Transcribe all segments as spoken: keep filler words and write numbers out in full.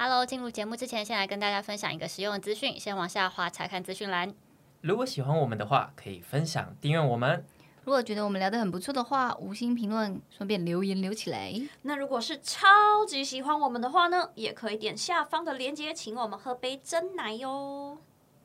Hello， 进入节目之前，先来跟大家分享一个实用的资讯，先往下滑查看资讯栏。 如果喜欢我们的话，可以分享、订阅我们。 如果觉得我们聊得很不错的话，五星评论，顺便留言留起来。 那如果是超级喜欢我们的话呢，也可以点下方的链接，请我们喝杯真奶哟。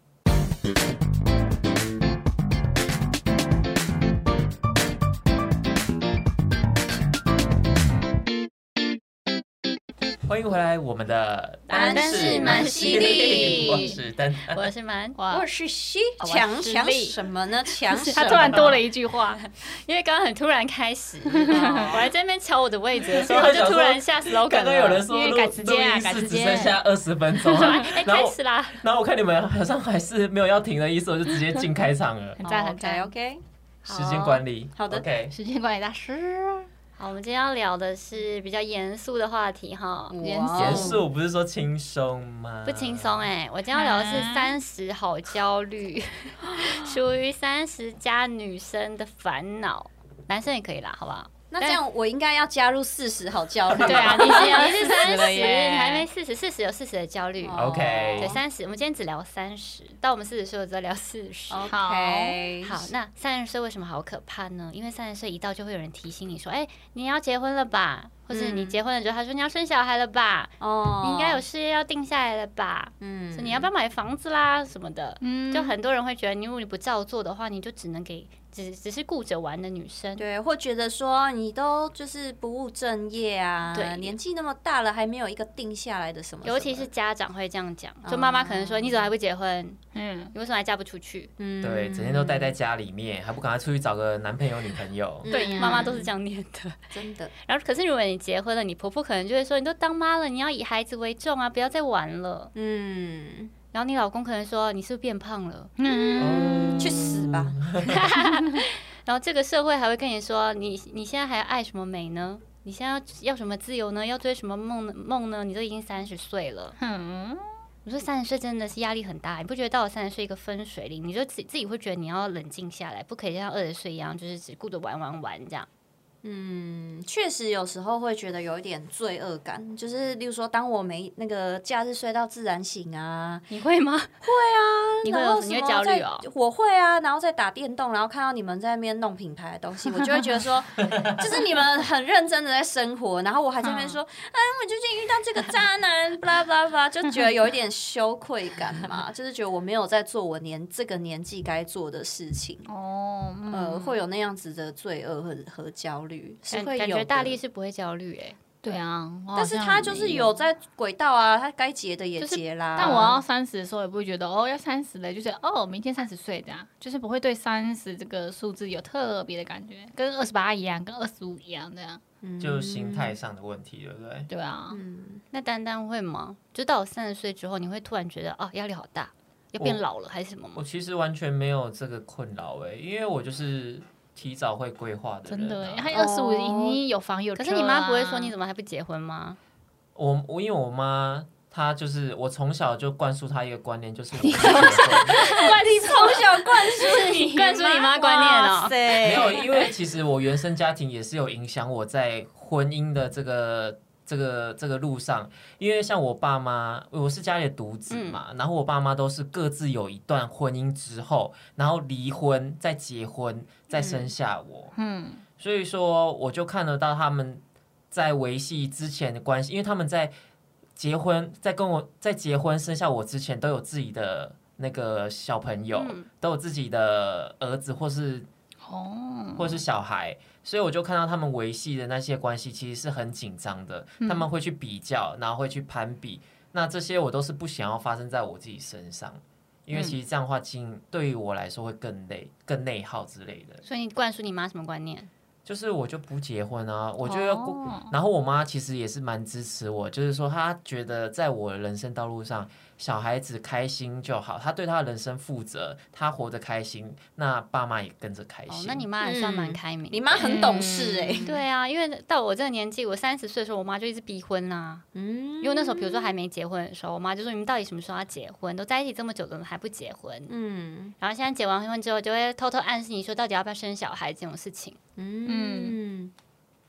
欢迎回来，我们的丹氏蛮犀利我是丹， 我是蛮， 我是西强强什么呢？强什么？ 他突然多了一句话， 因为刚刚很突然开始，我还在那边瞧我的位置的时候，他就突然下 slogan 了。 刚刚有人说录改时间啊， 录音室只改时间， 剩下二十分钟， 哎，开始啦！ 然后我看你们好像还是没有要停的意思，我就直接进开场了。 很赞很赞。 OK， 时间管理， 好的 ，OK。 时间管理大师。 好，我们今天要聊的是比较严肃的话题哈， 严严肃不是说轻松吗？ 不轻松哎。我今天要聊的是三十好焦虑，属于三十加女生的烦恼，男生也可以啦，好不好？ 那这样我应该要加入四十好焦虑。 对啊，你是你是三十， 了耶你还没四十，四十有四十的焦虑。 OK 对，三十，我们今天只聊三十，到我们四十岁再聊四十。 OK， 好，那三十岁为什么好可怕呢？因为三十岁一到就会有人提醒你说，哎、你要结婚了吧？或是你结婚了之后，他说你要生小孩了吧？ 哦， 你应该有事业要定下来了吧？ 嗯， 所以你要不要买房子啦什么的？ 嗯就很多人会觉得，你如果你不照做的话，你就只能给只只是顾着玩的女生。 对，或觉得说你都就是不务正业啊， 对年纪那么大了还没有一个定下来的什么什么， 尤其是家长会这样讲，就妈妈可能说：“你怎么还不结婚？ 嗯， 你为什么还嫁不出去嗯对，整天都待在家里面，还不赶快出去找个男朋友、女朋友？” 对， 嗯妈妈都是这样念的。 真的， 然后，可是如果你结婚了，你婆婆可能就会说：“你都当妈了，你要以孩子为重啊，不要再玩了。 嗯，” 然后你老公可能说：“你是不是变胖了？” 嗯去死吧！ 然后这个社会还会跟你说：“你你现在还爱什么美呢？你现在要要什么自由呢？要追什么梦呢梦呢？你都已经三十岁了。” 嗯， 我说三十岁真的是压力很大，你不觉得到了三十岁一个分水岭，你就自己自己会觉得你要冷静下来，不可以像二十岁一样，就是只顾着玩玩玩这样。 嗯，确实有时候会觉得有一点罪恶感，就是例如说，当我没那个假日睡到自然醒啊， 你会吗？你会然后有你会焦虑哦什么在我会啊，然后再打电动，然后看到你们在那边弄品牌的东西，我就会觉得说，就是你们很认真的在生活，然后我还在那边说，哎，我最近遇到这个渣男，巴拉巴拉巴拉，就觉得有一点羞愧感嘛，就是觉得我没有在做我年这个年纪该做的事情， 哦，嗯呃，会有那样子的罪恶和和焦虑，是感会有的。 感觉大力是不会焦虑哎、 对啊，我好但是像他就是没有在轨道啊，他该结的也结啦。 但我要三十的时候也不会觉得哦要三十了，就是哦明天三十岁这样，就是不会对三十这个数字有特别的感觉，跟二十八一样，跟二十五一样这样。 就心态上的问题，对不对？ 对啊， 那丹丹会吗？就到我三十岁之后，你会突然觉得啊压力好大，要变老了还是什么吗？ 我其实完全没有这个困扰哎，因为我就是提早会规划的人、啊。 真的耶，他二十五已经有房有车、啊。 可是你妈不会说你怎么还不结婚吗？ 我我因为我妈她就是我从小就灌输她一个观念，就是我不结婚。 你从小灌输你灌输你妈观念哦哇塞没有，因为其实我原生家庭也是有影响我在婚姻的这个这个这个路上，因为像我爸妈，我是家里的独子嘛，嗯、然后我爸妈都是各自有一段婚姻之后，然后离婚再结婚再生下我，嗯，所以说我就看得到他们在维系之前的关系，因为他们在结婚在跟我在结婚生下我之前都有自己的那个小朋友，嗯、都有自己的儿子或是哦或是小孩。所以我就看到他们维系的那些关系其实是很紧张的，嗯、他们会去比较，然后会去攀比，那这些我都是不想要发生在我自己身上，因为其实这样的话，对于我来说会更累、更内耗之类的。 所以你灌输你妈什么观念？ 就是我就不结婚啊，我觉得， 哦、 然后我妈其实也是蛮支持我，就是说她觉得在我的人生道路上，小孩子开心就好，她对她的人生负责，她活得开心，那爸妈也跟着开心。 哦，那你妈还算蛮开明的， 嗯，你妈很懂事哎、欸嗯。对啊，因为到我这个年纪，我三十岁的时候，我妈就一直逼婚啊。嗯，因为那时候比如说还没结婚的时候，我妈就说你们到底什么时候要结婚？都在一起这么久了还不结婚？嗯，然后现在结完婚之后，就会偷偷暗示你说到底要不要生小孩这种事情。 嗯。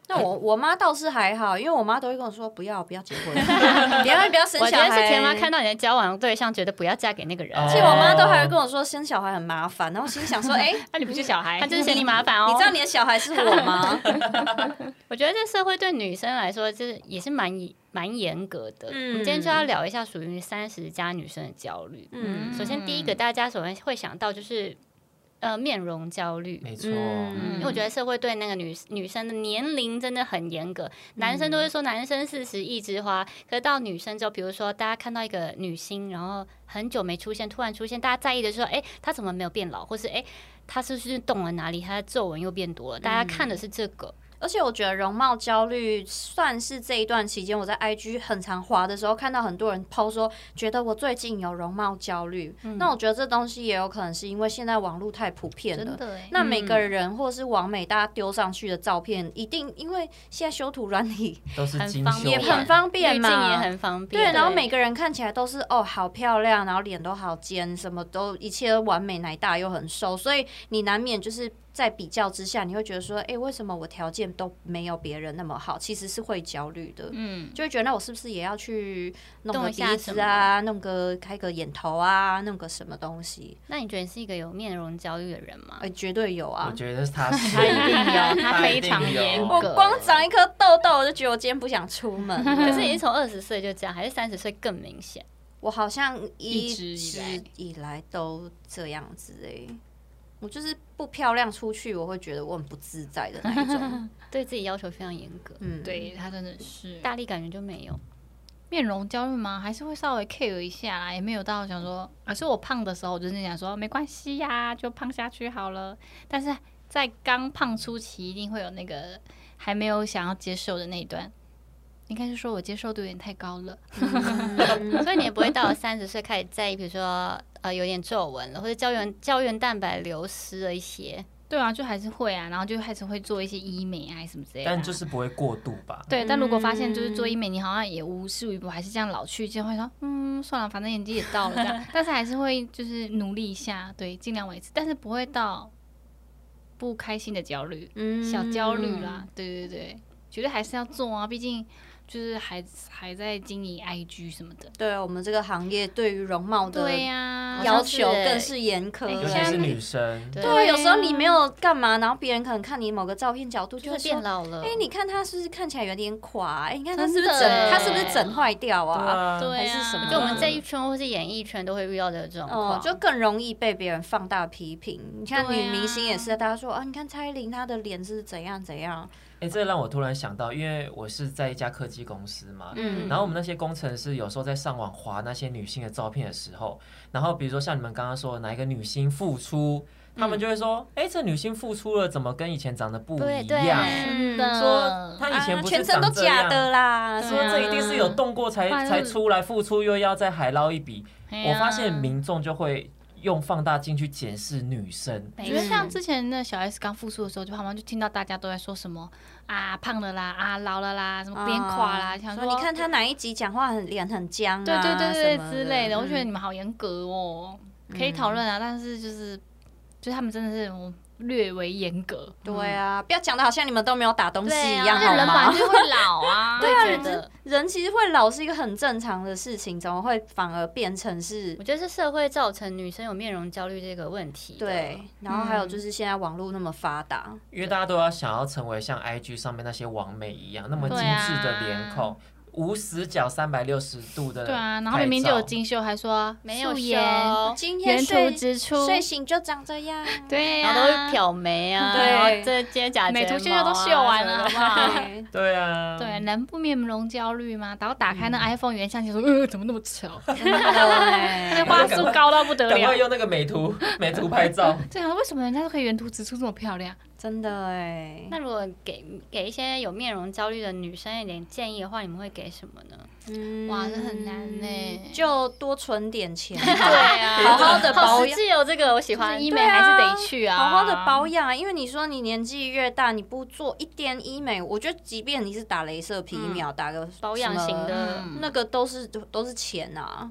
那我我妈倒是还好，因为我妈都会跟我说不要不要结婚，不要不要生小孩。 我觉得是田妈看到你的交往对象，觉得不要嫁给那个人。 而且我妈都还会跟我说生小孩很麻烦，然后心想说，哎、欸， 那、啊、你不是小孩， 她就是嫌你麻烦哦。 你知道你的小孩是我吗？ 我觉得这社会对女生来说，就是也是蛮蛮严格的。嗯，我们今天就要聊一下属于三十加女生的焦虑。嗯，首先第一个大家首先会想到就是。呃，面容焦虑， 没错， 嗯，因为我觉得社会对那个女女生的年龄真的很严格，男生都会说男生四十一枝花，可是到女生之后，比如说大家看到一个女星，然后很久没出现，突然出现，大家在意的是说，哎，她怎么没有变老，或是哎，她是不是动了哪里，她的皱纹又变多了，大家看的是这个。 而且我觉得容貌焦虑算是这一段期间我在 I G 很常滑的时候看到很多人 po 说觉得我最近有容貌焦虑、嗯、那我觉得这东西也有可能是因为现在网络太普遍了，真的耶，那每个人或是网美大家丢上去的照片一定因为现在修图软体都是精修， 也很方便嘛， 滤镜也很方便， 对，然后每个人看起来都是哦好漂亮，然后脸都好尖，什么都一切都完美，奶大又很瘦，所以你难免就是在比较之下，你会觉得说，哎、欸，为什么我条件都没有别人那么好？其实是会焦虑的，嗯，就会觉得那我是不是也要去弄个鼻子啊，弄个开个眼头啊，弄个什么东西？ 那你觉得你是一个有面容焦虑的人吗？ 哎、欸，绝对有啊！ 我觉得他是， 他一定有，他非常严格。 我光长一颗痘痘，我就觉得我今天不想出门。 可是你是从二十岁就这样，还是三十岁更明显？ 我好像一直以来都这样子哎、欸。我就是不漂亮出去，我会觉得我很不自在的那一种， 对自己要求非常严格。 嗯，对他真的是大力感觉就没有。 面容焦虑吗？还是会稍微 care 一下啦，也没有到想说，可是我胖的时候，我就是想说没关系呀，就胖下去好了。但是在刚胖初期，一定会有那个还没有想要接受的那一段。应该是说我接受度有点太高了， 嗯、所以你也不会到了三十岁开始在意，比如说呃有点皱纹了，或者胶原胶原蛋白流失了一些。 对啊，就还是会啊，然后就开始会做一些医美啊什么之类的、啊。 但就是不会过度吧？ 对，但如果发现就是做医美，你好像也无事于补，还是这样老去，就会说嗯算了，反正年纪也到了这样。但是还是会就是努力一下，对，尽量维持，但是不会到不开心的焦虑，嗯，小焦虑啦，对对对，绝对还是要做啊，毕竟。就是还还在经营 I G 什么的， 对我们这个行业对于容貌的对呀要求更是严苛， 尤其是女生。 对，對有时候你没有干嘛，然后别人可能看你某个照片角度就会变老了。 哎、欸，你看他是不是看起来有点垮？哎、欸，你看他是不是整，他是不是整坏掉啊？ 对啊， 还是什么？ 就我们这一圈或是演艺圈都会遇到的这种状况、 嗯，就更容易被别人放大批评。你看女明星也是，大家说啊，你看蔡依林她的脸是怎样怎样。 哎、欸，这让我突然想到，因为我是在一家科技公司嘛，嗯，然后我们那些工程师有时候在上网滑那些女性的照片的时候，然后比如说像你们刚刚说的哪一个女星复出，他们就会说，哎、欸，这女星复出了，怎么跟以前长得不一样？ 嗯， 说她以前不是全身都假的啦， 说这一定是有动过才才出来，复出又要再海捞一笔。我发现民众就会。用放大镜去检视女生， 我觉得像之前那小 S 刚复出的时候，就好像就听到大家都在说什么啊胖了啦，啊老了啦，什么变垮啦，想说你看他哪一集讲话很脸很僵啊， 对对对对之类的，我觉得你们好严格哦，可以讨论啊，但是就是就是他们真的是略微严格， 对啊，不要讲的好像你们都没有打东西一样，好吗？ 人本来就会老啊， 对啊，人人其实会老是一个很正常的事情，怎么会反而变成是？ 我觉得是社会造成女生有面容焦虑这个问题。 对，然后还有就是现在网络那么发达， 嗯、因为大家都要想要成为像 I G 上面那些网美一样那么精致的脸孔。无死角三百六十度的， 对啊，然后明明就有精修，还说没有修， 今天原图直出， 睡醒就长这样， 对呀、啊，然后都会漂眉啊， 对， 然后这接假睫毛、啊， 美图秀秀都秀完了，好不好？ 对啊， 对，能不面容焦虑吗？然后打开那 iPhone 原相机说，呃，怎么那么丑？那画素高到不得了， 赶快用那个美图美图拍照。 对啊，为什么人家都可以原图直出这么漂亮？ 真的哎， 那如果给给一些有面容焦虑的女生一点建议的话，你们会给什么呢？ 嗯，哇，这很难呢， 就多存点钱， 对啊， 好好的保养。 有这个我喜欢， 医美还是得去啊， 好好的保养。因为你说你年纪越大，你不做一点医美，我觉得即便你是打雷射皮秒，打个保养型的， 那个都是都是钱啊。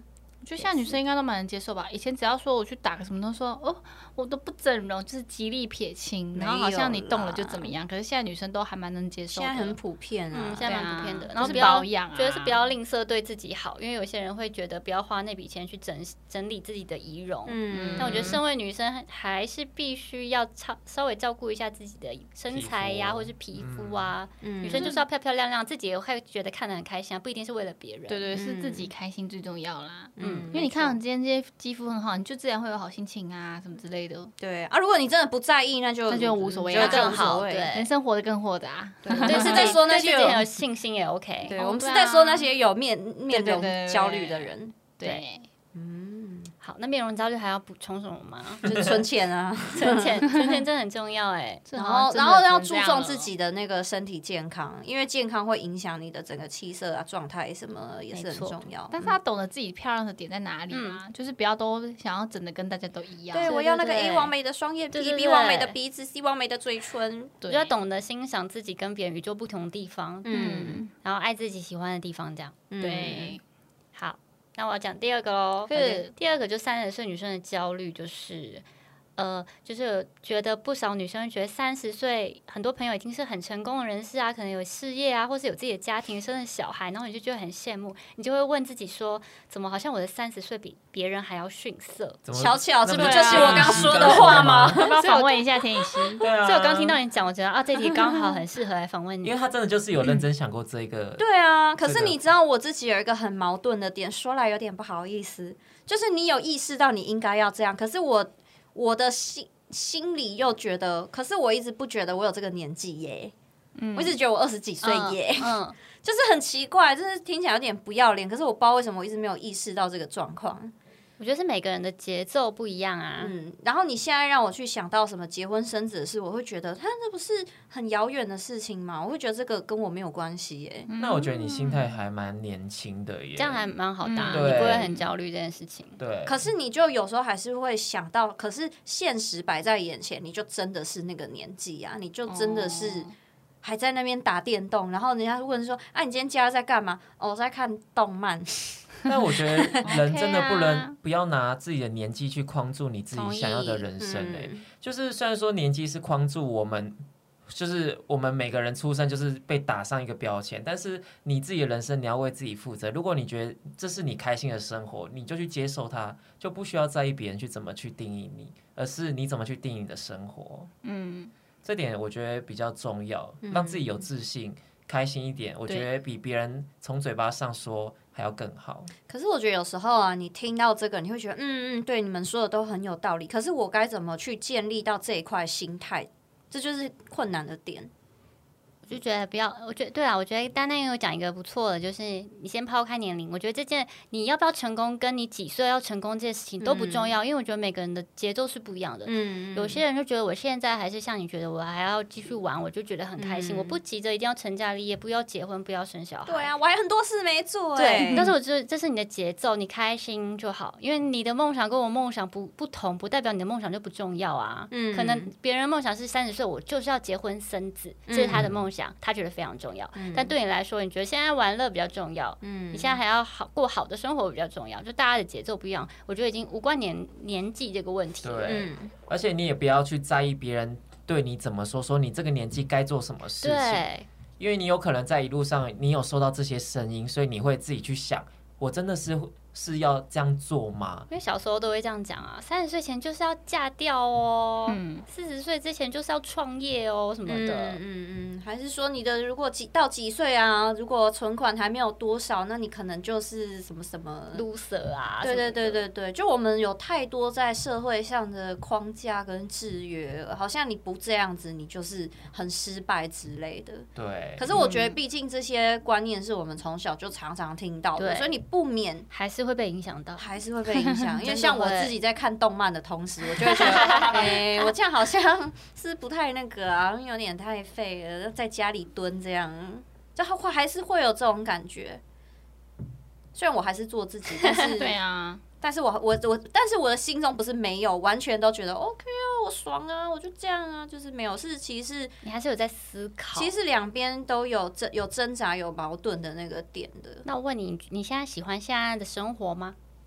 我觉得现在女生应该都蛮能接受吧。以前只要说我去打个什么，都说哦，我都不整容，就是极力撇清，然后好像你动了就怎么样。可是现在女生都还蛮能接受的， 现在很普遍啊， 嗯，现在蛮普遍的。然后就是不要保养啊， 觉得是不要吝啬对自己好，因为有些人会觉得不要花那笔钱去整整理自己的仪容。 嗯， 但我觉得身为女生还是必须要稍稍微照顾一下自己的身材呀、啊，或是皮肤啊。 嗯、 女生就是要漂漂亮亮，自己也会觉得看得很开心啊，不一定是为了别人。 对对，是自己开心最重要啦。 嗯， 因为你看你今天这些肌肤很好，你就自然会有好心情啊，什么之类的。 对啊，如果你真的不在意，那就那就无所谓、啊， 就更好。对， 人生活得更豁达。 对，对，是在说那些有很有信心也 OK。 对，我们是在说那些有面面容焦虑的人。 对， 嗯， 好，那面容焦虑还要补充什么吗？ 就是存钱啊， 存钱，存钱真的很重要哎。 然后，然后要注重自己的那个身体健康，因为健康会影响你的整个气色啊、状态什么，也是很重要。 但是他懂得自己漂亮的点在哪里嘛，嗯、就是不要都想要整的跟大家都一样。 对，我要那个 A 完美的双眼皮 ，B 完美的鼻子 ，C 完美的嘴唇。 对，就要懂得欣赏自己跟别人与众不同的地方， 嗯， 然后爱自己喜欢的地方，这样。 对， 好。那我要讲第二个喽，是第二个就三十岁女生的焦虑，就是呃，就是觉得不少女生觉得三十岁，很多朋友已经是很成功的人士啊，可能有事业啊，或是有自己的家庭，生了小孩，然后你就觉得很羡慕，你就会问自己说，怎么好像我的三十岁比别人还要逊色？ 巧巧，这不就是我刚说的话吗？ 要不要访问一下田以希？ 对啊， 所以我刚听到你讲，我觉得啊，这题刚好很适合来访问你， 因为他真的就是有认真想过这个。 对啊，可是你知道我自己有一个很矛盾的点，说来有点不好意思，就是你有意识到你应该要这样，可是我我的心心里又觉得，可是我一直不觉得我有这个年纪耶，嗯、我一直觉得我二十几岁耶， 嗯，嗯就是很奇怪，就是听起来有点不要脸，可是我不知道为什么我一直没有意识到这个状况。 我觉得是每个人的节奏不一样啊。 嗯，然后你现在让我去想到什么结婚生子的事，我会觉得，他这不是很遥远的事情吗？我会觉得这个跟我没有关系耶。 那我觉得你心态还蛮年轻的耶， 这样还蛮好的、啊， 嗯、 你不会很焦虑这件事情。 对。 可是你就有时候还是会想到，可是现实摆在眼前，你就真的是那个年纪啊，你就真的是还在那边打电动，然后人家问说，啊，你今天假日在干嘛？哦，我在看动漫。 但我觉得人真的不能不要拿自己的年纪去框住你自己想要的人生哎、欸嗯，就是虽然说年纪是框住我们，就是我们每个人出生就是被打上一个标签，但是你自己的人生你要为自己负责。如果你觉得这是你开心的生活，你就去接受它，就不需要在意别人去怎么去定义你，而是你怎么去定义你的生活。嗯，这点我觉得比较重要，让自己有自信。开心一点，我觉得比别人从嘴巴上说还要更好。 可是我觉得有时候啊，你听到这个，你会觉得，嗯嗯，对，你们说的都很有道理。可是我该怎么去建立到这一块心态，这就是困难的点。 我就觉得不要，我觉得对啊，我觉得丹丹有讲一个不错的，就是你先抛开年龄，我觉得这件你要不要成功，跟你几岁要成功这件事情都不重要，嗯、因为我觉得每个人的节奏是不一样的。嗯，有些人就觉得我现在还是像你觉得我还要继续玩，我就觉得很开心，嗯、我不急着一定要成家立业，不要结婚，不要生小孩。 对啊，我还有很多事没做、欸。 对，但是我觉得这是你的节奏，你开心就好，因为你的梦想跟我梦想不不同，不代表你的梦想就不重要啊。嗯，可能别人梦想是三十岁，我就是要结婚生子，这是他的梦想，他觉得非常重要，嗯、但对你来说，你觉得现在玩乐比较重要，嗯，你现在还要好过好的生活比较重要，就大家的节奏不一样，我觉得已经无关年年纪这个问题了。 对，嗯、而且你也不要去在意别人对你怎么说，说你这个年纪该做什么事情， 对， 因为你有可能在一路上你有收到这些声音，所以你会自己去想，我真的是。是要这样做吗？ 因为小时候都会这样讲啊，三十岁前就是要嫁掉哦，四十岁之前就是要创业哦什么的。 嗯嗯嗯，还是说你的如果几到几岁啊，如果存款还没有多少，那你可能就是什么什么 loser 啊？ 对对对对对，就我们有太多在社会上的框架跟制约，好像你不这样子，你就是很失败之类的。 对。 可是我觉得，毕竟这些观念是我们从小就常常听到的，所以你不免还是会被影响到， 还是会被影响。因为像我自己在看动漫的同时，我就会觉得，哎、欸，我这样好像是不太那个啊，有点太废了，在家里蹲这样，就会还是会有这种感觉。虽然我还是做自己，但是对啊， 但是我我我，但是我的心中不是没有完全都觉得 OK 啊，我爽啊，我就这样啊，就是没有，是其实你还是有在思考， 其实两边都有挣有挣扎有矛盾的那个点的。 那我问你，你现在喜欢现在的生活吗？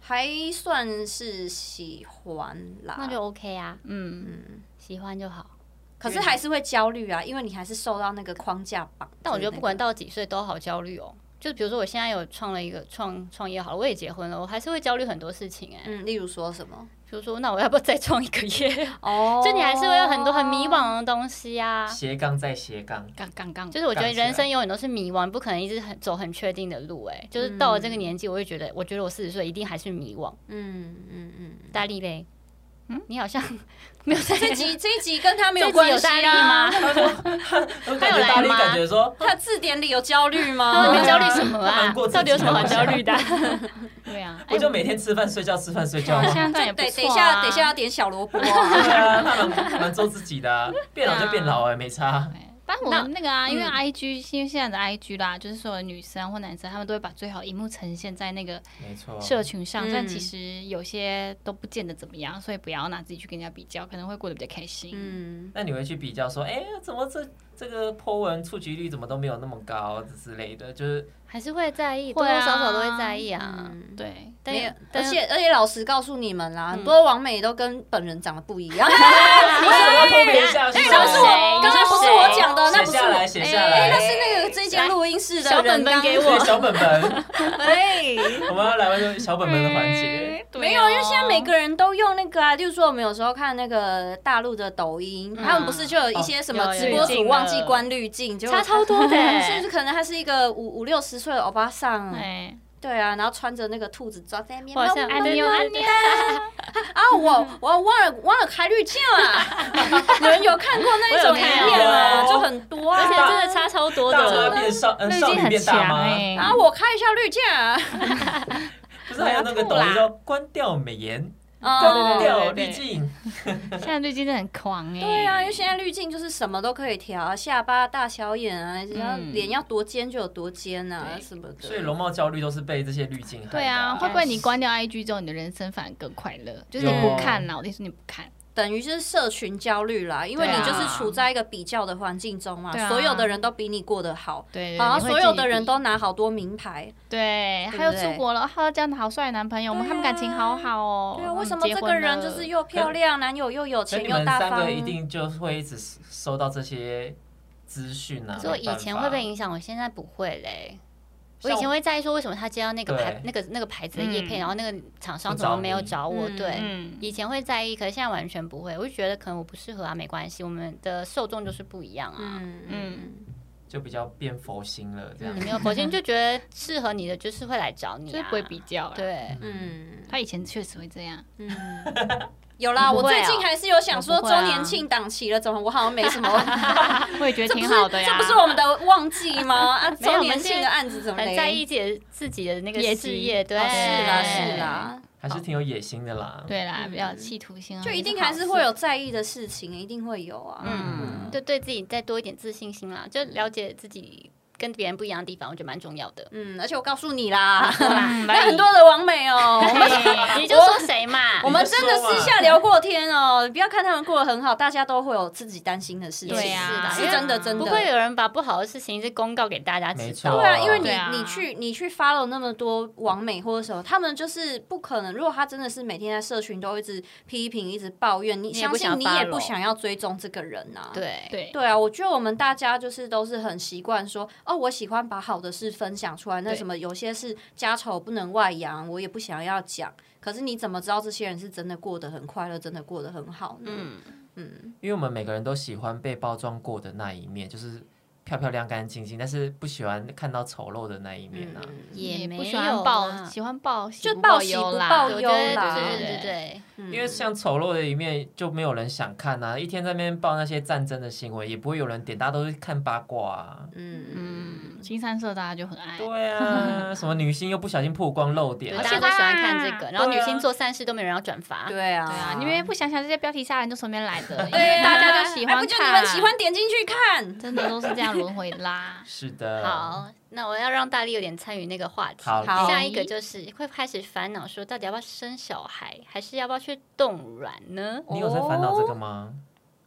还算是喜欢啦， 那就 OK 啊， 嗯， 嗯， 喜欢就好。 可是还是会焦虑啊，因为你还是受到那个框架绑、那个。 但我觉得不管到几岁都好焦虑哦。就比如说我现在有创了一个创创业好了，我也结婚了，我还是会焦虑很多事情哎、欸。 嗯，例如说什么？ 比如说，那我要不要再创一个业？ 哦， 就你还是会有很多很迷惘的东西啊。 斜杠再斜杠， 杠杠杠， 就是我觉得人生永远都是迷惘，不可能一直很走很确定的路哎、欸。就是到了这个年纪，我会觉得，我觉得我四十岁一定还是迷惘。 嗯嗯嗯， 大力嘞，嗯，你好像没有在这集这一集跟他没这集关系有大力啊。 吗？ 我感觉大力感觉说， 他字典里有焦虑你吗？ 们焦虑什么啊他们过？自己到底有什么好焦虑的？ 对啊， 我就每天吃饭睡觉吃饭睡觉哎， 嘛。 现在这样也不等错啊等一下，等一下要点小萝卜啊。 对啊，他蛮蛮做自己的啊，变老就变老哎，没差。 对但我们那个啊，因为嗯 I G，、因为现在的 I G 啦，就是所有的女生或男生，他们都会把最好的一幕呈现在那个没错， 社群上， 嗯但其实有些都不见得怎么样，所以不要拿自己去跟人家比较，可能会过得比较开心。 嗯， 那你会去比较说，哎、怎么这这个 po 文触及率怎么都没有那么高之类的，就是还是会在意，多会啊多少少都会在意啊。 嗯对， 但没有，而但且而且老实告诉你们啦， 嗯很多网美都跟本人长得不一样。 为什么要偷别下去？ 哎，刚刚是我， 谁刚刚不是我讲的，那不是我写下来，。写下哎，那来， 是那个这间录音室的小人刚本本给我对，小本本， 哎， 我们要来玩小本本的环节。 对没有，因为现在每个人都用那个啊，就是说我们有时候看那个大陆的抖音，他们不是就有一些什么哦有直播滤镜主忘记的关滤镜，就差超多的欸甚至可能他是一个五五六十岁的欧巴桑， 哎， 对啊，然后穿着那个兔子装在那边， 我好像安妞安妞， 啊，我我忘了忘了开滤镜啊！有人有看过那种影我有看片吗？ 哦就很多而且啊。 真的差超多大妈的。 变少，呃，少女滤镜很变大妈， 强哎， 然后我开一下滤镜啊， 不是还有那个抖音说关掉美颜， 啊关掉对对对滤镜， 现在滤镜真的很狂哎。 对啊，因为现在滤镜就是什么都可以调啊，下巴、大小眼啊，然后嗯脸要多尖就有多尖啊， 对什么的。 所以容貌焦虑都是被这些滤镜害的。 对啊，会不会你关掉 I G 之后，你的人生反而更快乐？就是你不看啦，我的意思你不看。 等于是社群焦虑啦，因为你对啊就是处在一个比较的环境中嘛， 对啊所有的人都比你过得好， 对， 好像你会所有的人自己比都拿好多名牌。 对， 对还有不对出国了，还有交的好帅的男朋友，我们他们感情好好哦。 对啊， 他们为什么这个结婚了人就是又漂亮，男友又有所以钱又大你们三个方？ 一定就会一直收到这些资讯啊。 可是我以前会被影响，我现在不会嘞。我以前会在意说为什么他接到那个牌、那个那个牌子的业配， 嗯然后那个厂商怎么没有找我？ 嗯对， 嗯， 以前会在意，可是现在完全不会。我就觉得可能我不适合啊，没关系，我们的受众就是不一样啊。 嗯嗯嗯就比较变佛心了，这样你。没有佛心，就觉得适合你的就是会来找你、啊， 就是不会比较啦。 对。 嗯他以前确实会这样。 嗯，有啦，我你不会哦最近还是有想说周我不会啊年庆档期了，怎么我好像没什么？ 我也觉得这不是挺好的呀。 这不是我们的旺季吗？啊， 没有周年庆的案子怎么嘞很在意自己的自己的那个业绩事业，对， 哦是啦是啦， 还是挺有野心的啦。 对啦， 嗯比较有企图心啊， 就一定也好还是会有在意的事情，一定会有啊。 嗯，就对自己再多一点自信心啦，就了解自己跟别人不一样的地方，我觉得蛮重要的。 嗯，而且我告诉你啦， 嗯那很多的网美哦，我们你就说谁嘛？ 我们真的私下聊过天哦，不要看他们过得很好，大家都会有自己担心的事情。 对呀是真的真的。 不会有人把不好的事情是公告给大家知没错道。 对啊，因为你对啊你去你去 follow 那么多网美或者什么，他们就是不可能。如果他真的是每天在社群都一直批评、一直抱怨，你相你也不想信你也 follow 不想要追踪这个人呐、啊。 对对对啊，我觉得我们大家就是都是很习惯说，哦，我喜欢把好的事分享出来。那对什么有些是家丑不能外扬，我也不想要讲。可是你怎么知道这些人是真的过得很快乐，真的过得很好呢？ 嗯， 嗯因为我们每个人都喜欢被包装过的那一面，就是漂漂亮、干干净净，但是不喜欢看到丑陋的那一面啊。 嗯也没有不喜欢报， 啦喜欢报喜就不报喜不忧啦。 我觉报忧得啦对对对对对， 嗯因为像丑陋的一面就没有人想看啊，一天在那边报那些战争的新闻，也不会有人点，大家都是看八卦啊。 嗯嗯嗯，新三色大家就很爱。 对啊，什么女星又不小心曝光漏点， 对而且大家都喜欢看这个，然后对啊女星做善事都没有人要转发。 对啊， 对啊，你们不想想这些标题杀人就从哪边来的？因对啊为大家就喜欢看， 还不就你们喜欢点进去看？ 真的都是这样轮回的啦。 是的。 好，那我要让大力有点参与那个话题。 好好下一个就是会开始烦恼说，到底要不要生小孩，还是要不要去冻卵呢？ 你有在烦恼这个吗？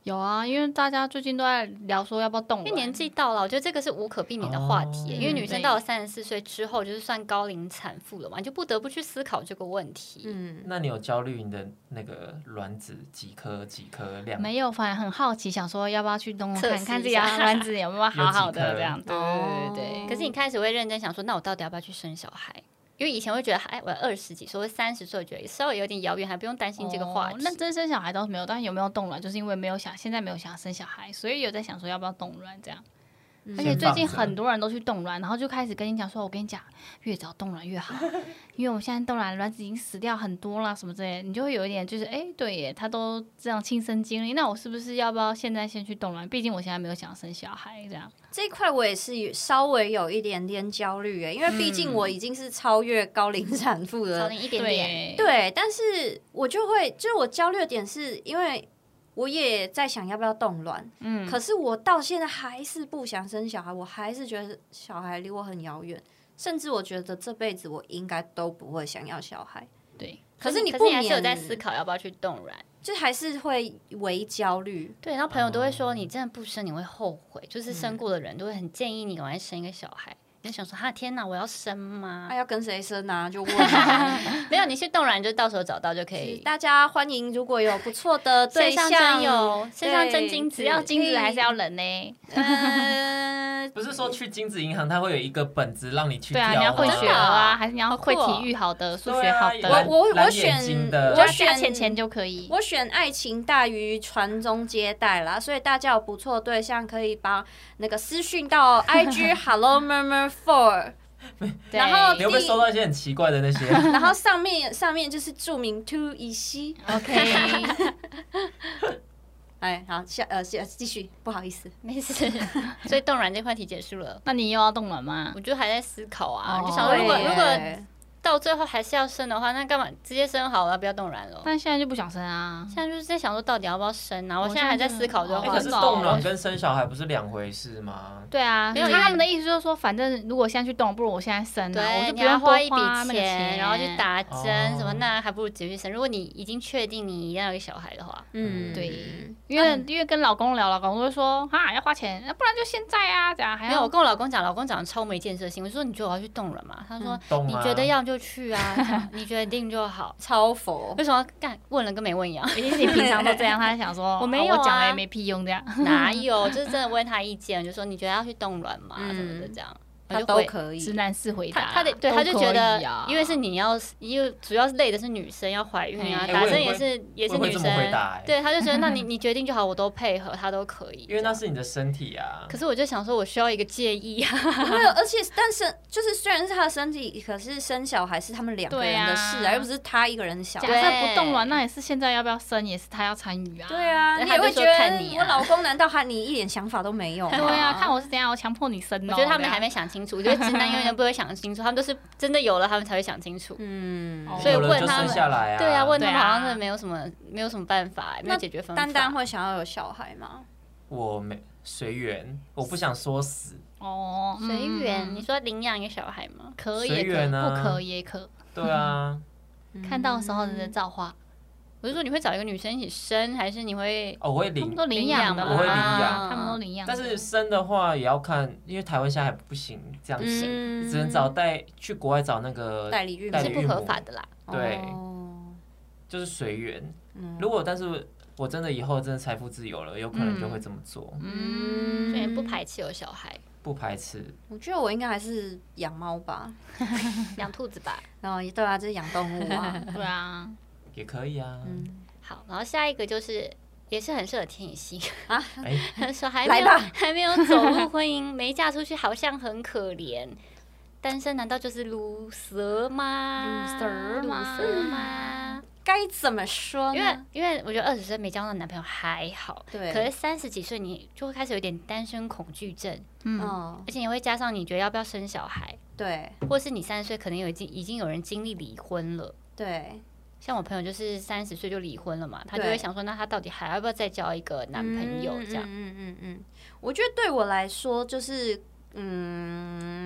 有啊，因为大家最近都在聊说要不要冻卵， 因为年纪到了，我觉得这个是无可避免的话题。 哦、 因为女生到了三十四岁之后，就是算高龄产妇了嘛，你就不得不去思考这个问题。 嗯， 那你有焦虑你的那个卵子几颗几颗量？ 没有，反而很好奇，想说要不要去冻测试看看自己的卵子有没有好好的有这样。对对对对。 可是你开始会认真想说，那我到底要不要去生小孩？因为以前会觉得，哎，我二十几岁或三十岁，觉得稍微有点遥远，还不用担心这个话题。 哦、那真生小孩倒是没有，但有没有冻卵，就是因为没有想，现在没有想要生小孩，所以有在想说要不要冻卵这样。而且最近很多人都去冻卵，然后就开始跟你讲说，我跟你讲，越早冻卵越好，因为我们现在冻卵卵子已经死掉很多啦，什么之类的，你就会有一点就是，哎，对耶，他都这样亲身经历，那我是不是要不要现在先去冻卵？毕竟我现在没有想生小孩，这样。 这一块我也是稍微有一点点焦虑耶，因为毕竟我已经是超越高龄产妇了， 超龄一点点， 对，但是我就会，就是我焦虑的点是因为。我也在想要不要冻卵，嗯，可是我到现在还是不想生小孩，我还是觉得小孩离我很遥远，甚至我觉得这辈子我应该都不会想要小孩。 对， 可是你不免可是你还是有在思考要不要去冻卵， 就还是会微焦虑。 对，然后朋友都会说，你真的不生你会后悔，就是生过的人都会很建议你赶快生一个小孩。就想说哈天哪，我要生吗？ 啊，要跟谁生啊？就问、啊。 没有，你去冻卵就到时候找到就可以。 大家欢迎，如果有不错的对象， 线上真有线上真精子， 只要精子还是要人呢。 呃， 不是说去精子银行，它会有一个本子让你去挑、啊。 对啊，你要会学啊，还是你要会体育好的、数、哦、学好的？ 啊、 我我我选我选钱钱就可以。 我选爱情大于传宗接代啦，所以大家有不错的对象可以把那个私讯到 I G Hello Murmur Four。然后你会不会收到一些很奇怪的那些？ 然后上面上面就是注明 To 乙烯 ，OK。 哎，好，下呃下继续，不好意思， 没事。所以冻卵这话题结束了， 那你又要冻卵吗？ 我就还在思考啊， 哦、 就想说如果如果到最后还是要生的话，那干嘛直接生好了，不要冻卵了？ 但现在就不想生啊， 现在就是在想说到底要不要生啊？我现在还在思考这个话题。 可是冻卵跟生小孩不是两回事吗？ 对啊，没有，因为他们的意思就是说，反正如果现在去冻，不如我现在生啊，我就不用花一笔钱， 然后去打针什么，那还不如直接去生。如果你已经确定你一定要有一个小孩的话， 嗯，对，因为因为跟老公聊，老公会说哈要花钱，不然就现在啊，这样还没有。我跟我老公讲，老公讲的超没建设性。我说你觉得我要去冻卵吗？他说你觉得要就去啊。你决定就好， 超佛。 为什么干问了跟没问一样？ 一定是你平常都这样，他在想说我没有、啊， 我讲了也没屁用，这样哪有？就是真的问他意见，就说你觉得要去冻卵吗？什么的这样。 他都可以， 直男式回答。 他他的对，他就觉得，因为是你要，因为主要是累的是女生要怀孕啊，打针也是也是女生，对，他就觉得那你你决定就好，我都配合，他都可以。 因为那是你的身体啊。 可是我就想说，我需要一个介意啊。 没有，而且但是就是虽然是他的身体，可是生小孩是他们两个人的事啊，又不是他一个人的小孩。 假设不冻卵，那也是现在要不要生，也是他要参与啊。 对啊，你也会觉得我老公难道他你一点想法都没有吗？ 对啊，看我是怎样，我强迫你生。 我觉得他们还没想清楚，我觉得直男。永远不会想清楚，他们都是真的有了，他们才会想清楚。 嗯， 所以问他们， 啊对啊，问他们好像是没有什么，没有什么办法，没有解决方法。 丹丹会想要有小孩吗？ 我没随缘，我不想说死。 哦，随缘。你说领养一个小孩吗？ 可以也可，不可也可。 对啊， 看到时候的造化。 我是说，你会找一个女生一起生，还是你会？ 哦，我会领， 他们都领养的， 我会领养， 他们都领养。 但是生的话也要看，因为台湾现在还不行这样行，嗯、只能找代去国外找那个代理孕母，是不合法的啦。 对，哦、就是随缘。嗯、如果但是我真的以后真的财富自由了，有可能就会这么做。 嗯，所以不排斥有小孩。 不排斥。 我觉得我应该还是养猫吧， 养兔子吧。 然后对啊，就是养动物啊， 对啊。 也可以啊，嗯， 好，然后下一个就是也是很适合天乙星啊， 哎， 说还没有还没有走入婚姻，没嫁出去，好像很可怜，单身难道就是鲁蛇吗？ 鲁蛇吗？ 鲁蛇吗？ 该怎么说呢？ 因为因为我觉得二十岁没交到男朋友还好， 对， 可是三十几岁你就会开始有点单身恐惧症，嗯，而且你会加上你觉得要不要生小孩， 对， 或是你三十岁可能有已经已经有人经历离婚了， 对。 像我朋友就是三十岁就离婚了嘛，他就会想说，那他到底还要不要再交一个男朋友？这样， 嗯嗯嗯嗯，我觉得对我来说就是，嗯，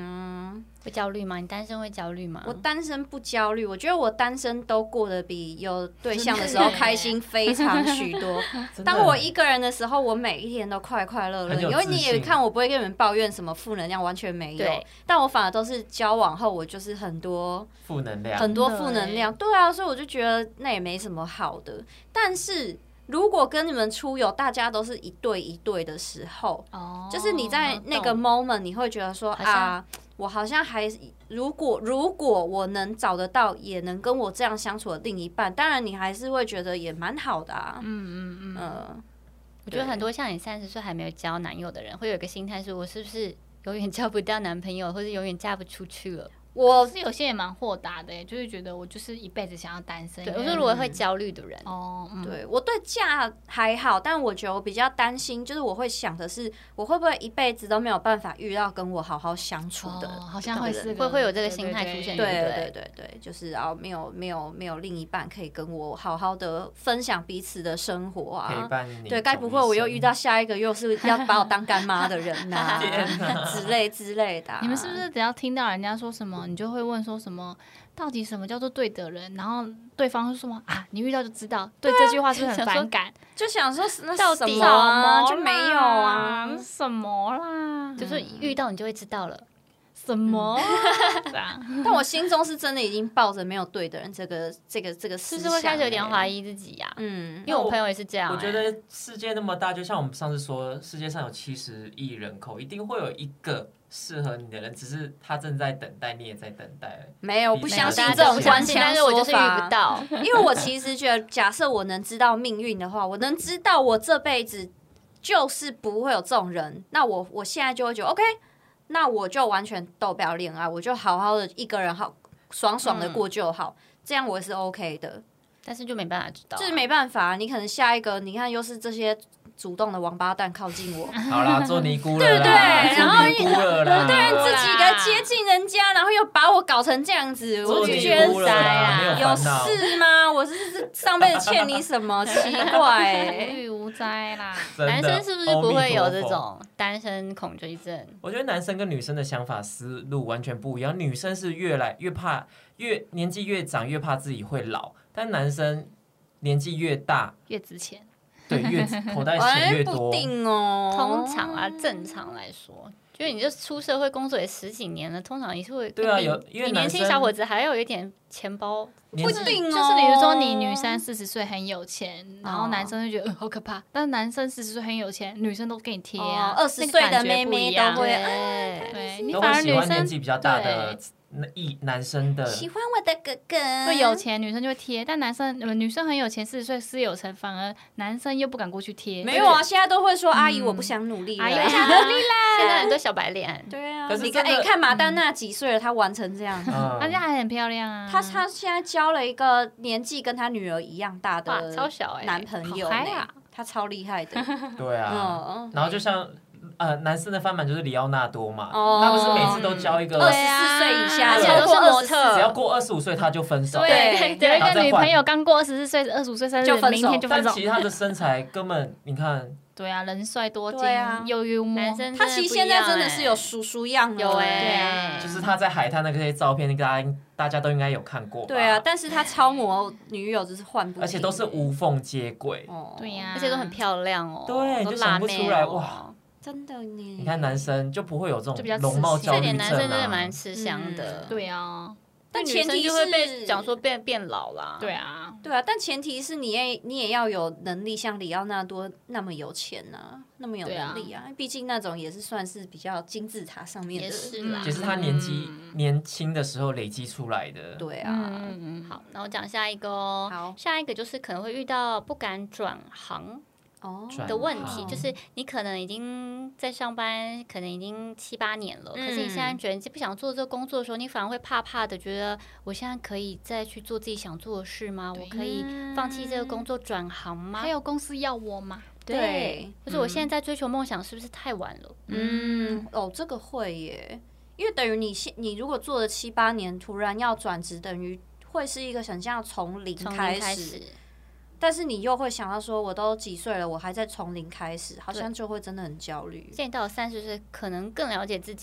吗？ 会焦虑吗？你单身会焦虑吗？ 我单身不焦虑，我觉得我单身都过得比有对象的时候开心非常许多。当我一个人的时候，我每一天都快快乐乐，因为你也看我不会跟你们抱怨什么负能量，完全没有。但我反而都是交往后，我就是很多负能量， 很多负能量。对啊，所以我就觉得那也没什么好的。但是如果跟你们出游，大家都是一对一对的时候，哦，就是你在那个 moment， 你会觉得说啊，我好像还如果如果我能找得到，也能跟我这样相处的另一半，当然你还是会觉得也蛮好的啊。嗯嗯嗯。呃， 我觉得很多像你三十岁还没有交男友的人，会有一个心态是：我是不是永远交不到男朋友，或者永远嫁不出去了？ 我是有些也蛮豁达的，就是觉得我就是一辈子想要单身。 对，我说如果会焦虑的人， 哦， 嗯、对我对嫁还好，但我觉得我比较担心，就是我会想的是，我会不会一辈子都没有办法遇到跟我好好相处的？ 哦、好像会是会会有这个心态出现， 对对对对对，就是啊，没有没有没有另一半可以跟我好好的分享彼此的生活啊， 陪伴你。 对，该不会我又遇到下一个又是要把我当干妈的人呐、啊，之类之类的、啊。 你们是不是只要听到人家说什么，你就会问说什么？什么？到底什么叫做对的人？然后对方说什么啊？你遇到就知道。对这句话是不是很反感？ 就想说那到底什么啊？就没有啊？ 什么啦？ 就是遇到你就会知道了。 什么？ 嗯、但我心中是真的已经抱着没有对的人这个这个这个思想， 就是会开始有点怀疑自己呀、啊。嗯，因为我朋友也是这样、欸。 我觉得世界那么大，就像我们上次说，世界上有七十亿人口，一定会有一个适合你的人，只是他正在等待，你也在等待。 没有，不相信这种官腔说法， 我就是遇不到。 因为我其实觉得，假设我能知道命运的话，我能知道我这辈子就是不会有这种人，那我我现在就会觉得 OK。那我就完全都不要恋爱，我就好好的一个人好爽爽的过就好，嗯、这样我是 OK 的。 但是就没办法知道、啊， 就是没办法，你可能下一个，你看又是这些主动的王八蛋靠近我， 好啦，做尼姑了啦， 对不对？然后我对人自己给接近人家，然后又把我搞成这样子，我就觉得塞啊， 有事吗？我是上辈子欠你什么？奇怪、欸， 无欲无灾啦。 男生是不是不会有这种单身恐惧症？ 我觉得男生跟女生的想法思路完全不一样，女生是越来越怕，越年纪越长越怕自己会老，但男生年纪越大越值钱。 对，越口袋钱越多。 不定哦， 通常啊，正常来说，因为你就出社会工作也十几年了，通常你是会对啊，有因为你年轻小伙子还要有一点钱包， 不定哦。 就是比如说你女生四十岁很有钱，然后男生就觉得、呃、好可怕，但是男生四十岁很有钱，女生都给你贴啊， 二十岁的妹妹都会， 对， 对你反而女生年纪比较大的。男生的喜欢我的哥哥， 会有钱女生就会贴，但男生女生很有钱，四十岁事有成，反而男生又不敢过去贴。 没有啊，现在都会说阿姨我不想努力了， 阿姨不想努力啦。 现在很多小白脸， 对啊，你看，哎，看马丹娜几岁了，她完成这样， 她现在还很漂亮啊。 她她现在交了一个年纪跟她女儿一样大的超小男朋友，她超厉害的。 对啊，然后就像。呃，男生的翻版就是里奥纳多嘛，哦、他不是每次都交一个二十四岁以下， 超过模特， 只要过二十五岁他就分手。 对，有一个女朋友刚过二十四岁，二十五岁生日，明天就分手。 但其实他的身材根本，你看， 对啊，人帅多金，啊、又幽默。 男生他其实现在真的是有叔叔样了， 有哎、欸， 对啊， 就是他在海滩那些照片，大家大家都应该有看过。 对啊，但是他超模女友就是换不， 而且都是无缝接轨。 哦，对呀、啊， 而且都很漂亮哦。 对，就想不出来哇。 真的呢， 你看男生就不会有这种容貌焦虑症啊。 这点男生真的蛮吃香的， 嗯、对啊。 但前提就会被讲说变变老啦。 对啊， 对啊，但前提是你也你也要有能力，像里奥纳多那么有钱啊，那么有能力啊。毕竟那种也是算是比较金字塔上面的， 也是啦。 也是他年纪、嗯、年轻的时候累积出来的。 对啊， 嗯嗯好，那我讲下一个哦。 好， 下一个就是可能会遇到不敢转行。 哦的问题就是你可能已经在上班，可能已经七八年了，嗯、可是你现在觉得你不想做这个工作的时候，你反而会怕怕的，觉得我现在可以再去做自己想做的事吗？我可以放弃这个工作转行吗？ 还有公司要我吗？ 对，或者我现在在追求梦想是不是太晚了？ 嗯，哦，这个会耶，因为等于你现你如果做了七八年，突然要转职，等于会是一个很像从零开始。但是你又会想到说，我都几岁了，我还在从零开始，好像就会真的很焦虑。 现在到三十岁，可能更了解自己，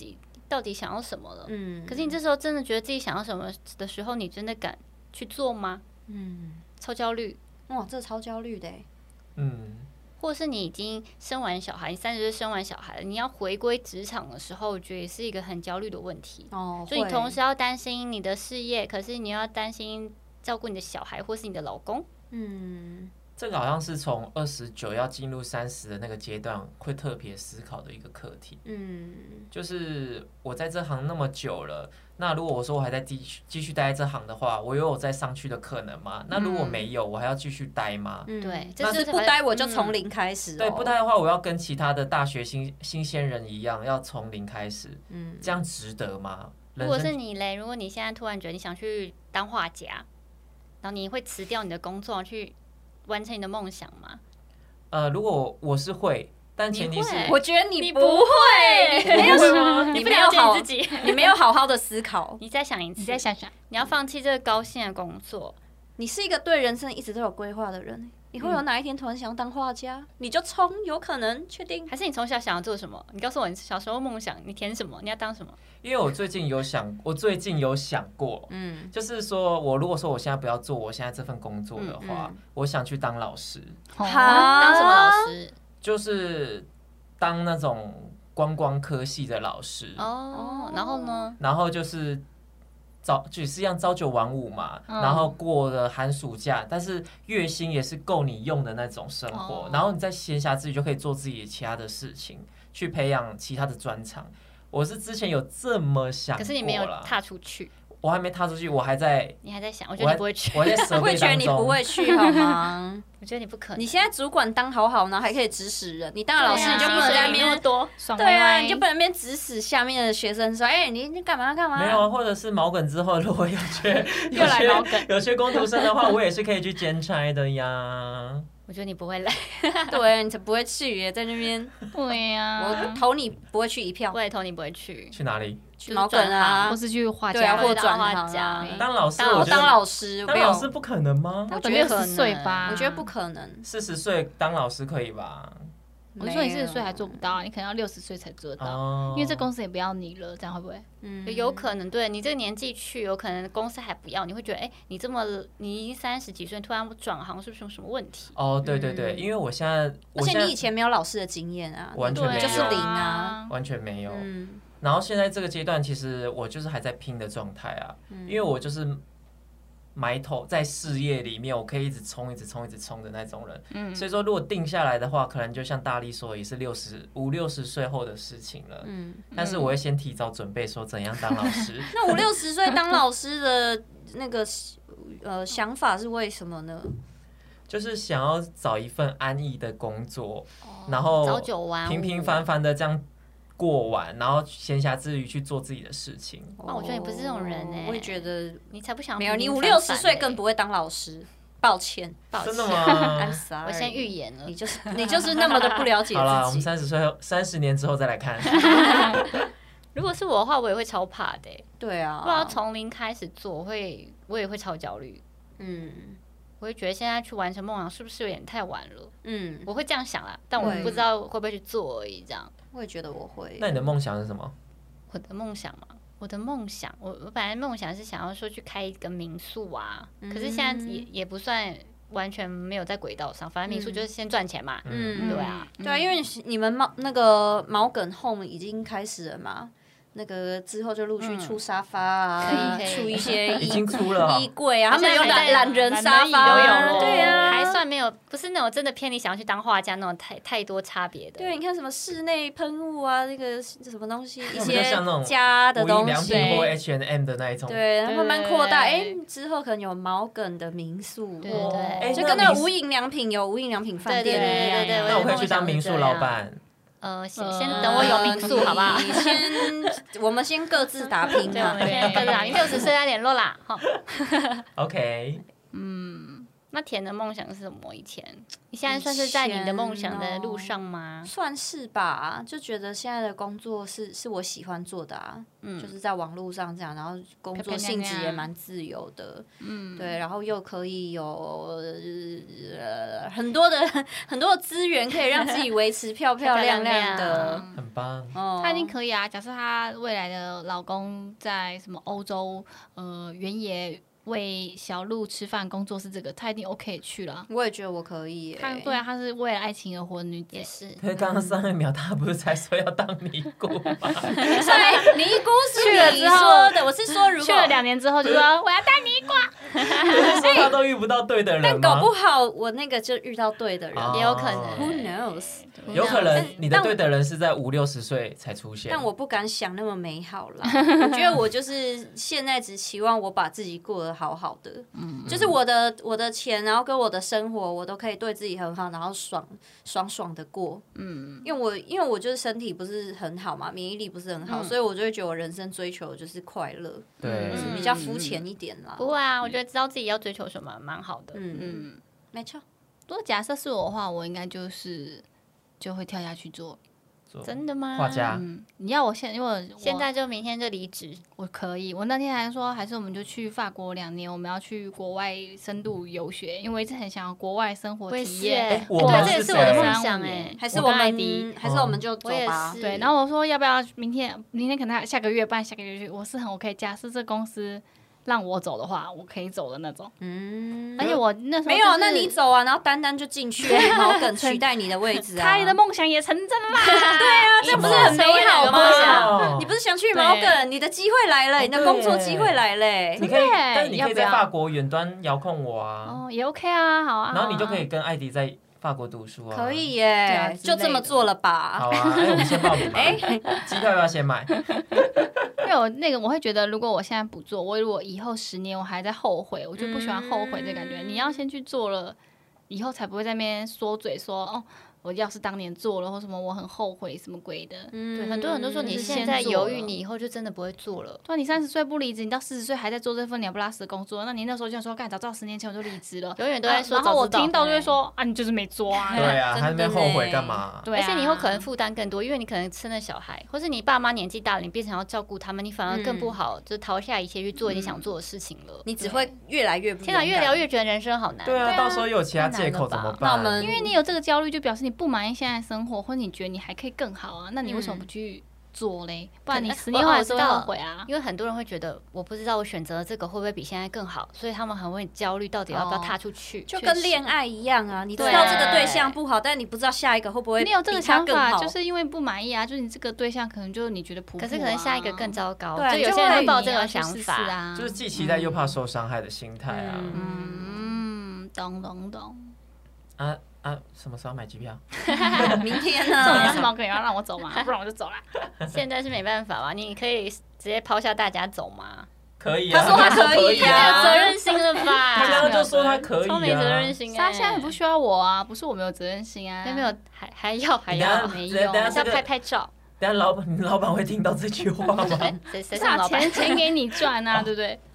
到底想要什么了。 嗯， 可是你这时候真的觉得自己想要什么的时候，你真的敢去做吗？ 嗯， 超焦虑。 哇，这超焦虑的。 嗯， 或是你已经生完小孩，你三十岁生完小孩了，你要回归职场的时候，我觉得也是一个很焦虑的问题。 哦， 所以你同时要担心你的事业，可是你又要担心照顾你的小孩或是你的老公。 嗯， 这个好像是从二十九要进入三十的那个阶段会特别思考的一个课题。 嗯， 就是我在这行那么久了，那如果我说我还在继续继续待在这行的话，我有再上去的可能吗？那如果没有，我还要继续待吗？ 嗯对， 但是不待我就从零开始、哦对，不待的话，我要跟其他的大学新新鲜人一样，要从零开始。 嗯， 这样值得吗？ 如果是你嘞，如果你现在突然觉得你想去当画家，然后你会辞掉你的工作去完成你的梦想吗？ 呃，如果我是会，但前提是， 我觉得你你不会， 你没有什么， 你你不了解没有好你自己， 你没有好好的思考。 你再想一次， 你再想想， 你要放弃这个高薪的工作。 你是一个对人生一直都有规划的人，你会有哪一天突然想当画家，你就冲，有可能，确定？ 还是你从小想要做什么？你告诉我，你小时候梦想，你填什么？你要当什么？ 因为我最近有想，我最近有想过， 嗯， 就是说我如果说我现在不要做我现在这份工作的话， 嗯嗯我想去当老师， 好当什么老师？ 就是当那种观光科系的老师。 哦，然后呢？ 然后就是早就是一样朝九晚五嘛， 嗯然后过了寒暑假，但是月薪也是够你用的那种生活， 哦然后你在闲暇之余就可以做自己的其他的事情，去培养其他的专长。我是之前有这么想过啦， 可是你没有踏出去， 我还没踏出去，我还在， 你还在想，我觉得你不会去， 我还在设会觉得备当中。 你不会去好吗？ 我觉得你不可能。 你现在主管当好好，然后还可以指使人，你当了老师对啊你就不能在那边。 多， 爽对啊， 歪歪你就不能边指使下面的学生说：“哎、你你干嘛干嘛？” 没有啊，或者是毛梗之后，如果有缺有又来毛梗缺有缺工读生的话，我也是可以去兼差的呀。 我觉得你不会来， 对，你才不会去耶，在那边， 对呀、 我投你不会去一票我，也投你不会去。 去哪里？ 去毛梗啊或，是去画对啊， 家， 或转画行啊家， 当老师， 当我觉得我当老师， 当不要老师不可能吗？ 我六十觉得可能岁吧， 我觉得不可能。 四十岁当老师可以吧？ 我说你四十岁还做不到，你可能要六十岁才做得到， 哦， 因为这公司也不要你了，这样会不会？ 嗯有可能，对你这个年纪去，有可能公司还不要，你会觉得，哎、你这么你已经三十几岁，突然转行，是不是有什么问题？ 哦，对对对， 嗯因为我现在， 而我现在且你以前没有老师的经验啊， 完全没有就是零啊。 完全没有。 嗯然后现在这个阶段，其实我就是还在拼的状态啊， 嗯因为我就是埋头在事业里面，我可以一直冲、一直冲、一直冲的那种人。 嗯， 所以说，如果定下来的话，可能就像大力说，也是六十五六十岁后的事情了。 嗯， 但是我会先提早准备，说怎样当老师。 那五六十岁当老师的那个呃想法是为什么呢？ 就是想要找一份安逸的工作，然后早九晚五， 平平凡凡的这样过完，然后闲暇之余去做自己的事情。 啊我觉得你不是这种人欸我也觉得你才不想没有，你平平五六十岁凡凡欸更不会当老师，抱歉抱歉真的 ，I'm 吗？ sorry， 我先预言了你，就是你就是那么的不了解好啦，我们自己。 三十岁后三十年之后再来看。 如果是我的话，我也会超怕的、欸， 对啊， 不然要从零开始做，我会我也会超焦虑， 嗯我会觉得现在去完成梦想是不是有点太晚了？ 嗯， 我会这样想啦，但我对不知道会不会去做而已。这样， 我也觉得我会。 那你的梦想是什么？ 我的梦想嘛，我的梦想，我我本来梦想是想要说去开一个民宿啊， 嗯可是现在也也不算完全没有在轨道上，反正民宿就是先赚钱嘛。 嗯， 对啊， 对啊，因为你们毛那个毛梗 home 已经开始了嘛，那个之后就陆续出沙发啊， 可以可以出一些已衣经出了哦衣柜啊，他们有现在还在懒懒人沙发懒人啊， 椅都有对啊， 还算没有，不是那种真的偏你想要去当画家那种太太多差别的。 对，你看什么室内喷雾啊，那个什么东西，一那比些较像那种家的无印东西， 良品或 H and M 的那一种。 对，然后慢慢扩大，哎对， 之后可能有毛梗的民宿， 对哇对哎就跟那个民宿无印良品有无印良品饭店对对一样啊。 对对对那我可以去当民宿老板。 呃，先呃先等我有民宿好不好？ 你先，我们先各自打拼对，我啊们。先跟着啊，你六十岁再联络啦，哈。 OK， 那甜的梦想是什么？以前你现在算是在你的梦想的路上吗？ 算是吧，就觉得现在的工作是是我喜欢做的啊，嗯，就是在网络上这样，然后工作性质也蛮自由的，嗯，对，然后又可以有呃很多的很多的资源，可以让自己维持漂漂亮亮的， 很棒。 哦， 她一定可以啊！假设她未来的老公在什么欧洲呃原野喂小鹿吃饭，工作是这个，她一定 OK 去了。 我也觉得我可以耶。 她对啊，她是为了爱情而活的女子， 也是。 可是刚刚上一秒她不是才说要当尼姑吗？ 所以尼姑是你说的，我是说如果去了两年之后就说我要当尼姑。 说她都遇不到对的人吗？ 但搞不好我那个就遇到对的人， 哦也有可能。 Who knows？ 有可能你的对的人是在五六十岁才出现， 但我不敢想那么美好啦。我觉得我就是现在只期望我把自己过得好好的，嗯，就是我的我的钱，然后跟我的生活，我都可以对自己很好，然后爽爽爽的过，嗯，因为我因为我就是身体不是很好嘛，免疫力不是很好，嗯、所以我就会觉得我人生追求的就是快乐， 对， 就是比较肤浅一点啦。 不会啊，我觉得知道自己要追求什么蛮好的， 嗯嗯，没错。 如果假设是我的话，我应该就是就会跳下去做。 真的吗？ 画家、 嗯，你要我现，因为我现在就明天就离职， 我可以。我那天还说，还是我们就去法国两年，我们要去国外深度游学，因为我一直很想要国外生活体验。 对， 这也是我的梦想哎。 还是我们，还是我们就走吧。 对，然后我说要不要明天？明天可能下个月办，下个月去。我是很 OK。假设这公司让我走的话，我可以走的那种。嗯，而且我那时候、就是、 没有，那你走啊，然后丹丹就进去，毛梗取代你的位置啊。 他的梦想也成真啦。 对啊，这不是很美好吗？你不是想去毛梗，你的机会来了，你的工作机会来了。 你可以，但是你可以在法国远端遥控我啊。 哦，也 OK 啊，好啊。 然后你就可以跟艾迪在法国读书啊。 可以耶，就这么做了吧。 好啊，哎，我们先报名吧。哎，机票要不要先买？ 因为我那个我会觉得，如果我现在不做，我如果以后十年我还在后悔，我就不喜欢后悔的感觉。嗯、你要先去做了，以后才不会在那边说嘴说哦，我要是当年做了或什么，我很后悔什么鬼的。 嗯，对，很多人都说你现在犹豫，你以后就真的不会做了。 对，你三十岁不离职，你到四十岁还在做这份鸟不拉屎的工作，那你那时候就想说，干早知道十年前我就离职了， 永远都在说、 啊。然后我听到就会说啊，你就是没做啊。 对啊，他那边后悔干嘛？ 对、啊， 而且你以后可能负担更多，因为你可能生了小孩，或是你爸妈年纪大了，你变成要照顾他们，你反而更不好，嗯、就逃下一切去做你想做的事情了。 你只会越来越不天哪，越聊越觉得人生好难。 对啊，到时候又有其他借口怎么办？ 因为你有这个焦虑，就表示你不满意现在生活，或者你觉得你还可以更好啊，那你为什么不去做嘞？不然你十年后还是会后悔啊。 因为很多人会觉得，我不知道我选择这个会不会比现在更好，所以他们很会焦虑，到底要不要踏出去。 就跟恋爱一样啊，你知道这个对象不好，但你不知道下一个会不会比他更好。 你有这个想法，就是因为不满意啊，就是你这个对象可能就是你觉得普普、啊， 可是可能下一个更糟糕。 对， 就有些人会抱这个想法啊， 就是既期待又怕受伤害的心态啊。 嗯，懂懂懂。 啊啊！什么时候买机票？ 明天呢？ 重点是毛哥也要让我走嘛，不然我就走了。 现在是没办法嘛，你可以直接抛下大家走吗？ 可以啊。 他说他可以啊， 责任心了吧？ 他刚刚就说他可以啊， 超没责任心哎。 他现在很不需要我啊，不是我没有责任心啊， 没有还还要还要没有， 还是要拍拍照。 等下老板老板会听到这句话吗？ 谁谁是老板？钱钱给你赚啊，对不对？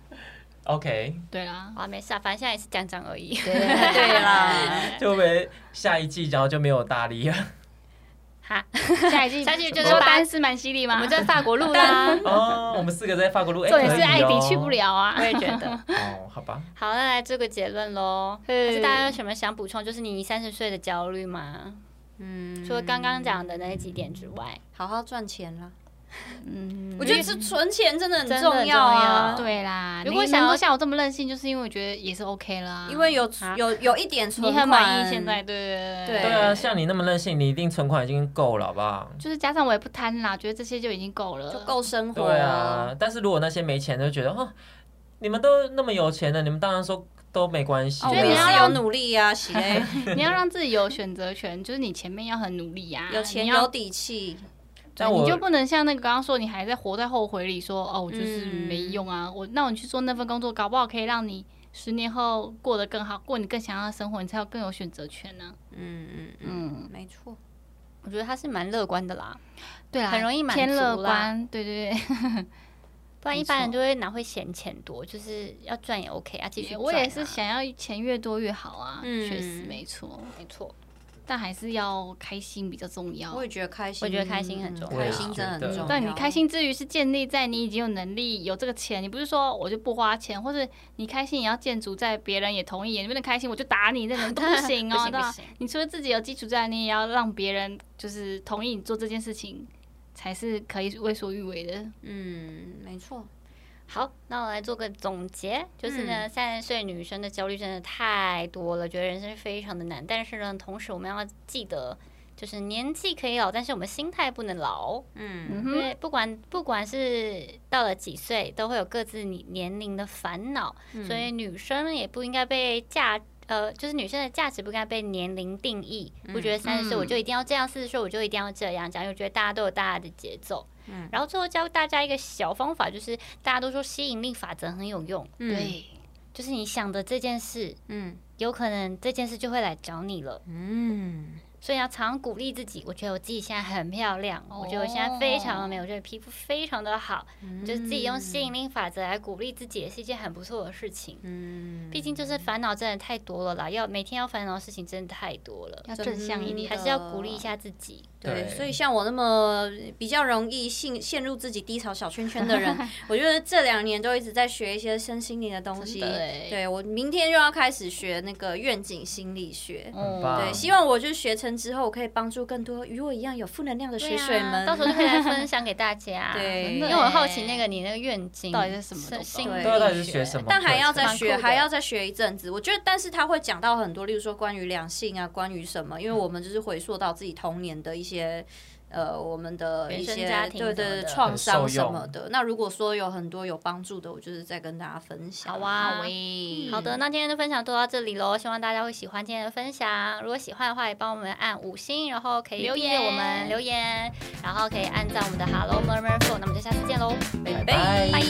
OK， 对啦， 啊，没事，反正现在也是讲讲而已。 对对啦， 就会不会下一季然后就没有大力了？ 哈， 下一季下一季就是说单是蛮犀利吗？ 我们在法国录啦。 哦，我们四个在法国录， 重点是艾迪去不了啊。 我也觉得。 哦，好吧。 好，那来这个结论喽。还是大家有什么想补充？就是你三十岁的焦虑吗？嗯，除了刚刚讲的那几点之外， 好好赚钱啦。 嗯， 我觉得存钱真的很重要啊。 对啦，如果想要像我这么任性，就是因为我觉得也是 OK 啦。 因为有有有一点存款， 你很满意现在，对对对对啊，像你那么任性，你一定存款已经够了，好不好？ 就是加上我也不贪啦，觉得这些就已经够了， 就够生活。 对啊，但是如果那些没钱的就觉得，哦，你们都那么有钱了，你们当然说都没关系。 我也是有努力啊，喜嘞。 你要让自己有选择权，就是你前面要很努力呀， 有钱有底气。 你就不能像那个刚刚说，你还在活在后悔里说，说哦，我就是没用啊。嗯、我那你去做那份工作，搞不好可以让你十年后过得更好，过你更想要的生活，你才有更有选择权呢、啊。 嗯嗯嗯，没错。 我觉得他是蛮乐观的啦， 对啦， 很容易满足偏乐观，对对对。 不然一般人就会哪会嫌钱多，就是要赚也 OK 啊，继续赚啊。 我也是想要钱越多越好啊， 嗯确实没错， 没错。 但还是要开心比较重要。 我也觉得开心， 我觉得开心很重要开心真的很重要。 但你开心之余是建立在你已经有能力有这个钱，你不是说我就不花钱，或者你开心也要建筑在别人也同意，你不能开心我就打你，这种都不行哦。 不行不行， 你除了自己有基础在，你也要让别人就是同意你做这件事情，才是可以为所欲为的。 嗯，没错。 好，那我来做个总结，就是呢， 嗯三十岁女生的焦虑真的太多了，觉得人生非常的难。但是呢，同时我们要记得，就是年纪可以老，但是我们心态不能老。 嗯， 因为不管不管是到了几岁，都会有各自年龄的烦恼， 嗯所以女生也不应该被价。呃，就是女生的价值不应该被年龄定义，不觉得三十岁我就一定要这样，四十岁我就一定要这样，这样，因为我觉得大家都有大家的节奏。嗯，然后最后教大家一个小方法，就是大家都说吸引力法则很有用， 嗯对， 就是你想的这件事， 嗯有可能这件事就会来找你了。 嗯， 所以要常鼓励自己。我觉得我自己现在很漂亮，我觉得我现在非常的美，我觉得皮肤非常的好，就是自己用吸引力法则来鼓励自己，也是一件很不错的事情。嗯，毕竟就是烦恼真的太多了啦，要每天要烦恼的事情真的太多了， 要正向一点， 还是要鼓励一下自己。 对，所以像我那么比较容易陷陷入自己低潮小圈圈的人，我觉得这两年都一直在学一些身心灵的东西。对，我明天就要开始学那个愿景心理学。对，希望我就学成之后，我可以帮助更多与我一样有负能量的水水们， 啊、到时候就可以来分享给大家。 对， 因为我好奇那个你那个愿景到底是什么心理学，到底是学什么？ 但还要再学，还要再学一阵子。我觉得，但是他会讲到很多，例如说关于两性啊，关于什么，因为我们就是回溯到自己童年的一些。呃，我们的一些对对创伤什么的。那如果说有很多有帮助的，我就是再跟大家分享。 好啊，好的，那今天的分享就到这里喽，希望大家会喜欢今天的分享。如果喜欢的话，也帮我们按五星，然后可以订阅我们留言，然后可以按赞我们的 Hello Murmur Phone。那我们就下次见喽，拜拜。